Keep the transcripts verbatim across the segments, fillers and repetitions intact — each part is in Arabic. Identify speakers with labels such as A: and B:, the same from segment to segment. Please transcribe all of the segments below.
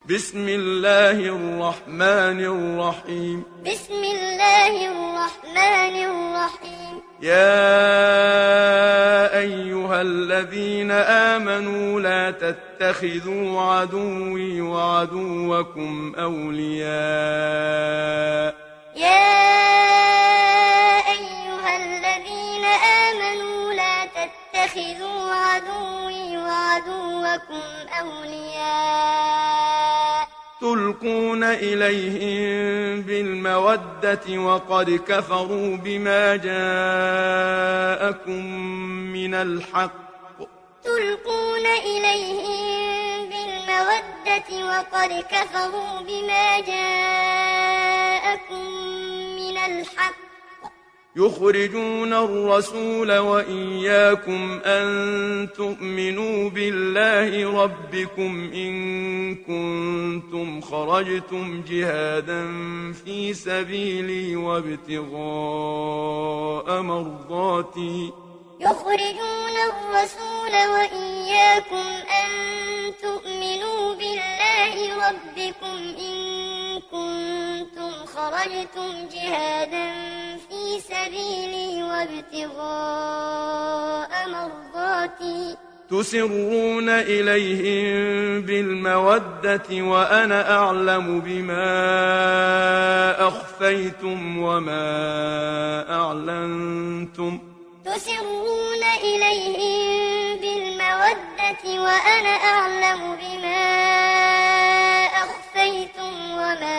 A: بسم الله الرحمن الرحيم
B: بسم الله الرحمن الرحيم
A: يا أيها الذين آمنوا لا تتخذوا عدوي وعدوكم أولياء
B: يا أيها الذين آمنوا لا تتخذوا عدوي وعدوكم أولياء
A: تلقون إليهم بالمودة وقد كفروا بما جاءكم من الحق
B: تلقون إليهم بالمودة وقد كفروا بما جاءكم من الحق
A: يخرجون الرسول وإياكم أن تؤمنوا بالله ربكم إن كنتم خرجتم جهادا في سبيلي وابتغاء مرضاتي
B: يخرجون الرسول وإياكم أن تؤمنوا بالله ربكم إن كنتم خرجتم جهادا في سبيلي وابتغاء مرضاتي
A: تسرون إليهم بالمودة وأنا أعلم بما أخفيتم وما أعلنتم
B: تسرون إليهم بالمودة وأنا أعلم بما أخفيتم وما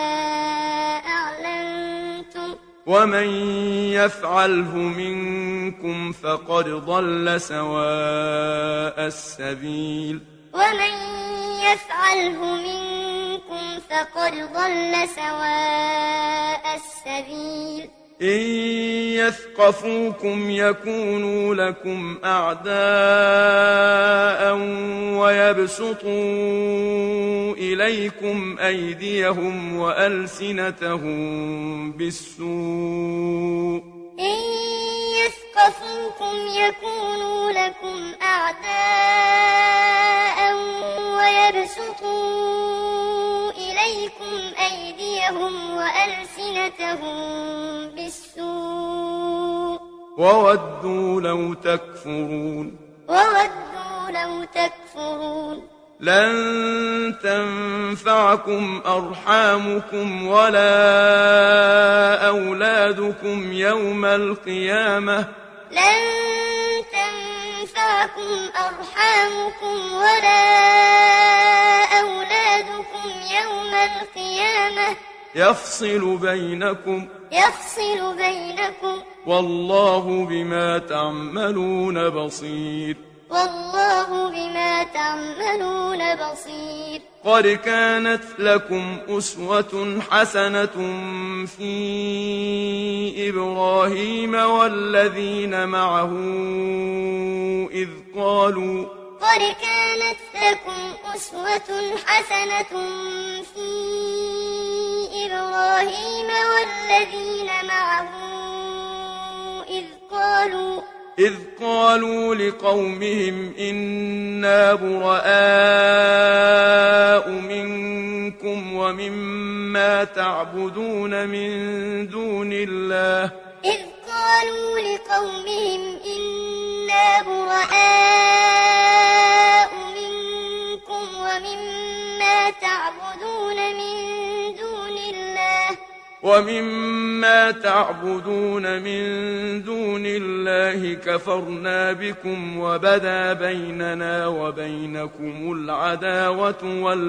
B: أعلنتم
A: ومن يفعله منكم فقد ضل سواء السبيل
B: ومن يفعله منكم فقد ضل سواء السبيل
A: إن يثقفوكم يكونوا لكم أعداء ويبسطوا إليكم أيديهم وألسنتهم بالسوء
B: إن يثقفوكم يكونوا لكم أعداء ويبسطوا إليكم أيديهم وألسنتهم بالسوء
A: وودوا لو تكفرون
B: وودوا لو تكفرون
A: لن تنفعكم أرحامكم ولا أولادكم يوم القيامة
B: لن تنفعكم أرحامكم ولا أولادكم يوم القيامة
A: يفصل بينكم
B: يفصل بينكم
A: والله بما تعملون بصير
B: والله بما تعملون بصير
A: قد كانت لكم أسوة حسنة في إبراهيم والذين معه إذ قالوا
B: قد كانت لكم أسوة حسنة في إبراهيم والذين معه إذ قالوا
A: إذ قالوا لقومهم إنا براء منكم ومما تعبدون من دون الله
B: إذ قالوا لقومهم إنا براء منكم ومما تعبدون من دون الله
A: ومما تعبدون من دون الله كفرنا بكم وبدا بيننا وبينكم العداوة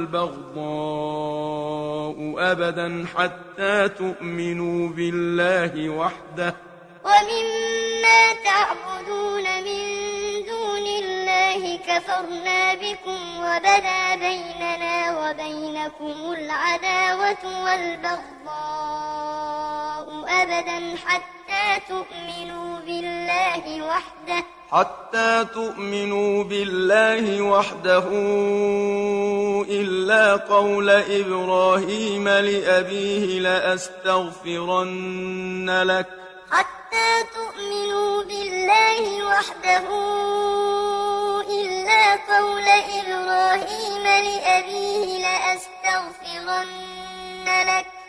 A: والبغضاء أبدا حتى تؤمنوا بالله وحده
B: ومما تعبدون من دون الله كفرنا بكم وبدا بيننا وبينكم العداوة والبغضاء أبدا حتى تؤمنوا بالله وحده
A: حتى تؤمنوا بالله وحده إلا قول إبراهيم لأبيه لأستغفرن لك
B: حتى تؤمنوا بالله وحده إلا قول إبراهيم لأبيه لأستغفرن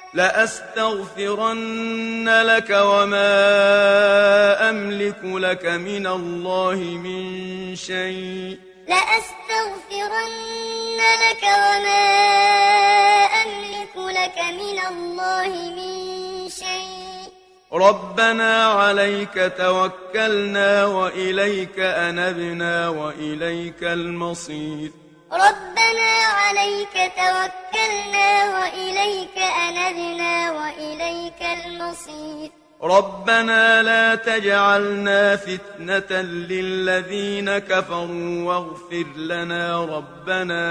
A: لأستغفرن لك وما أملك لك من الله من شيء
B: لأستغفرن لك وما أملك لك من الله من شيء
A: ربنا عليك توكلنا وإليك أنبنا وإليك المصير
B: ربنا عليك توكلنا وإليك أنبنا وإليك المصير
A: ربنا لا تجعلنا فتنة للذين كفروا واغفر لنا ربنا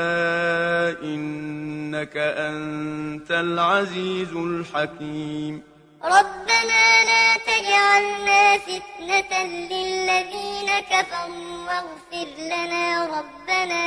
A: إنك أنت العزيز الحكيم
B: ربنا لا تجعلنا فتنة للذين كفروا واغفر لنا ربنا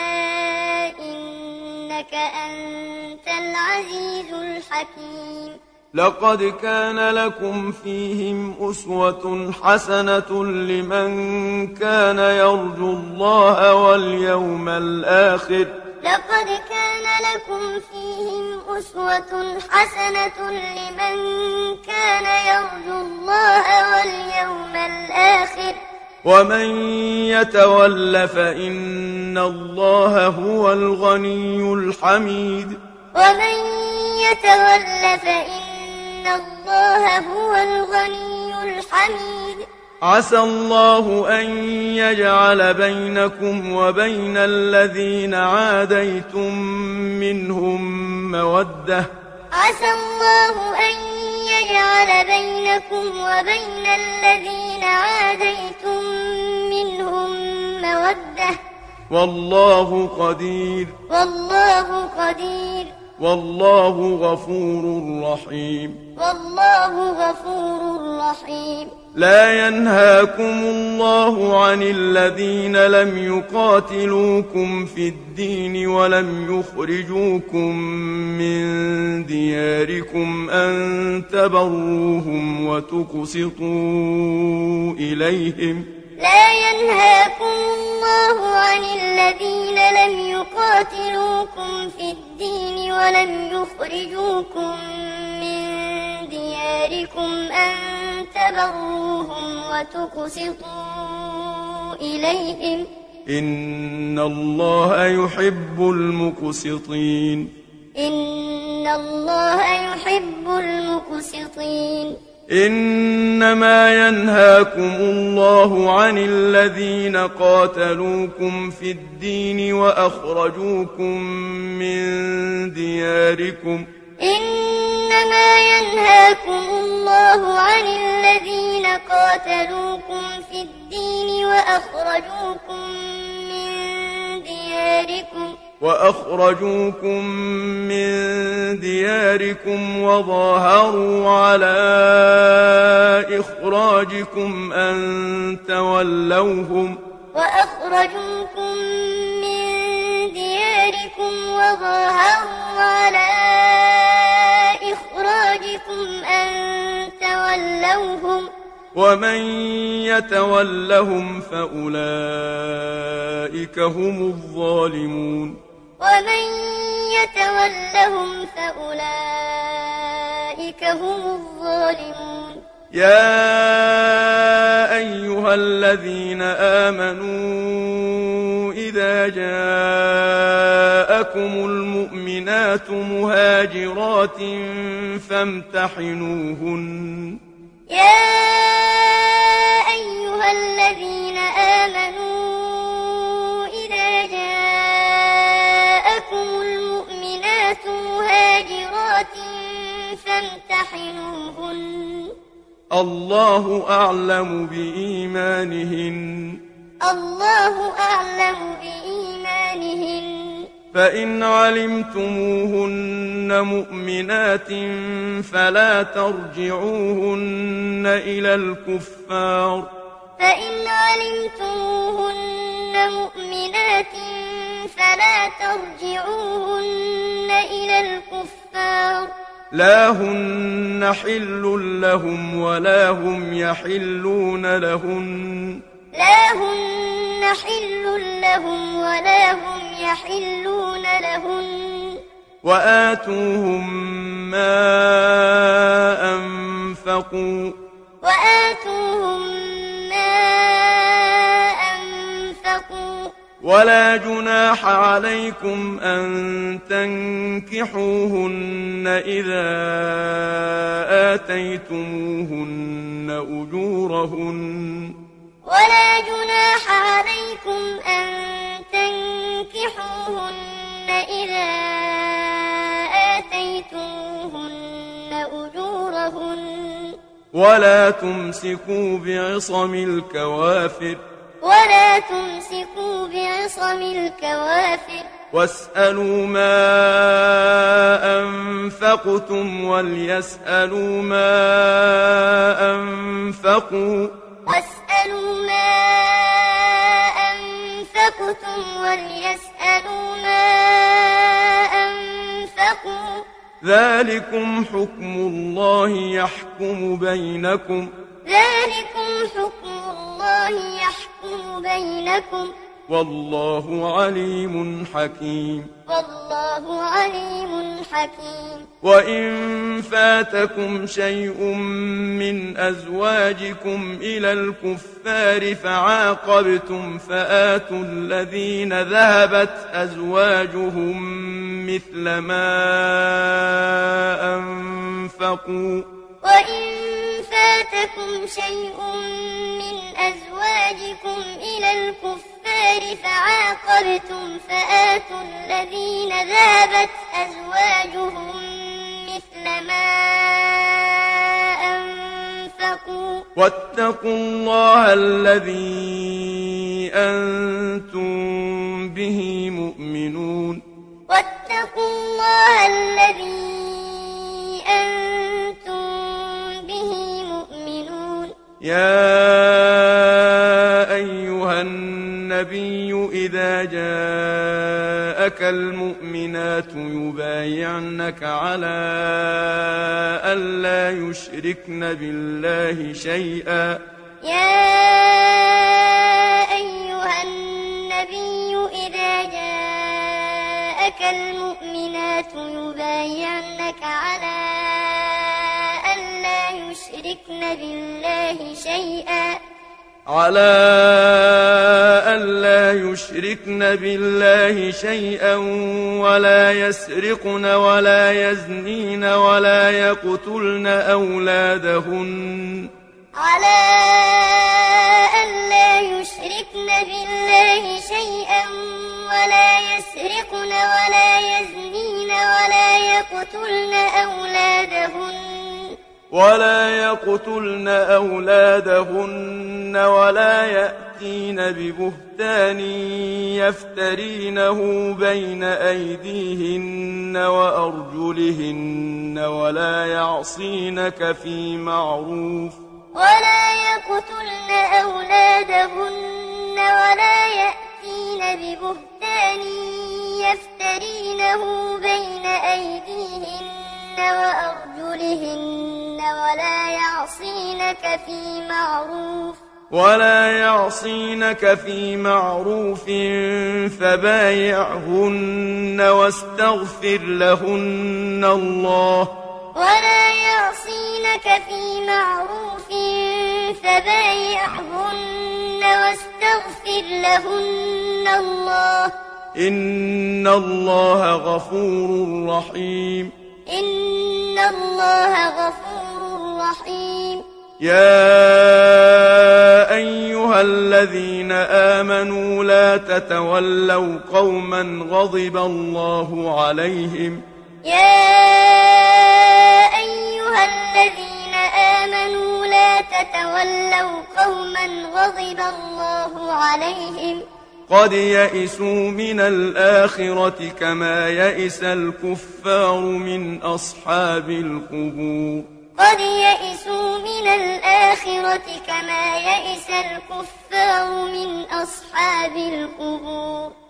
B: إنك أنت العزيز الحكيم
A: لقد كان لكم فيهم أسوة حسنة لمن كان يرجو الله واليوم الآخر
B: لقد كان لكم فيهم أسوة حسنة لمن كان يرجو الله واليوم الآخر
A: ومن يتول فإن الله هو الغني الحميد
B: ومن يتول فإن الله هو الغني الحميد
A: عسى الله أن يجعل بينكم وبين الذين عاديتم منهم مودة
B: عسى الله أن يجعل بينكم وبين الذين عاديتم منهم مودة
A: والله قدير
B: والله قدير
A: والله غفور رحيم
B: والله غفور رحيم
A: لا ينهاكم الله عن الذين لم يقاتلوكم في الدين ولم يخرجوكم من دياركم أن تبروهم وتقسطوا إليهم
B: لا ينهاكم الله عن الذين لم يقاتلوكم في الدين ولم يخرجوكم من دياركم أن تبروهم وتقسطوا إليهم
A: إن الله يحب المقسطين
B: إن الله يحب المقسطين
A: إنما ينهاكم الله عن الذين قاتلوكم في الدين وأخرجوكم من دياركم
B: إنما ينهاكم الله عن الذين قاتلوكم في الدين وأخرجوكم من دياركم
A: وأخرجوكم من دياركم وظاهروا على إخراجكم أن تولوهم
B: وأخرجوكم من دياركم وظاهروا على إخراجكم أن تولوهم
A: ومن يتولهم فأولئك هم الظالمون
B: ومن يتولهم فأولئك هم الظالمون
A: يا أيها الذين آمنوا إذا جاءكم المؤمنات مهاجرات فامتحنوهن
B: يا أيها الذين آمنوا إذا جاءكم المؤمنات مهاجرات فامتحنوهن
A: الله أعلم بإيمانهن
B: الله أعلم بإيمانهن
A: فإن علمتموهن مؤمنات فلا ترجعوهن إلى الكفار
B: فإن علمتموهن مؤمنات فلا ترجعوهن إلى الكفار
A: لا هن حل لهم ولا هم يحلون لهن
B: لا هن حل لهم ولا هم يحلون لهن
A: وآتوهم ما أنفقوا
B: وآتوهم ما أنفقوا
A: ولا جناح عليكم أن تنكحوهن إذا آتيتموهن أجورهن
B: ولا جناح عليكم أن تنكحوهن إذا آتيتموهن أجورهن
A: ولا تمسكوا بعصم الكوافر
B: ولا تمسكوا بعصم الكوافر
A: واسألوا ما أنفقتم وليسألوا ما أنفقوا
B: واسألوا ما أنفقتم وليسألوا ما أنفقوا
A: ذلكم حكم الله يحكم بينكم
B: ذلكم حكم الله يحكم بينكم
A: والله عليم حكيم
B: والله عليم حكيم
A: وإن فاتكم شيء من أزواجكم إلى الكفار فعاقبتم فآتوا الذين ذهبت أزواجهم مثل ما أنفقوا
B: وإن فاتكم شيء من أزواجكم إلى الكفار فعاقبتم فآتوا الذين ذهبت أزواجهم مثل ما أنفقوا
A: واتقوا الله الذي أنتم به مؤمنون
B: واتقوا الله الذي أنتم به مؤمنون
A: يا أيها النبي إذا جاءك المؤمنات يبايعنك على ألا يشركن بالله شيئا
B: يا أيها النبي إذا جاءك المؤمنات يبايعنك على ألا يشركن بالله شيئا
A: على ألا يشركن بالله شيئا ولا يسرقن ولا يزنين ولا يقتلن أولادهن
B: على ألا يشركن بالله شيئا ولا يسرقن ولا يزنين ولا يقتلن أولادهن
A: ولا يقتلن أولادهن ولا يأتين ببهتان يفترينه بين أيديهن وأرجلهن ولا يعصينك في معروف
B: ولا يقتلن أولادهن ولا يأتين ببهتان يفترينه بين أيديهن وأرجلهن ولا يعصينك في معروف
A: ولا يعصينك في معروف فبايعهن واستغفر لهن الله
B: ولا يعصينك في معروف فبايعهن واستغفر لهن الله
A: إن الله غفور رحيم
B: إن الله غفور رحيم
A: يا أيها الذين آمنوا لا تتولوا قوما غضب الله عليهم
B: يا أيها الذين آمنوا لا تتولوا قوما غضب الله عليهم
A: قد يئسوا من الآخرة كما يئس الكفار من أصحاب القبور
B: قد يئسوا من الآخرة كما يئس الكفار من أصحاب القبور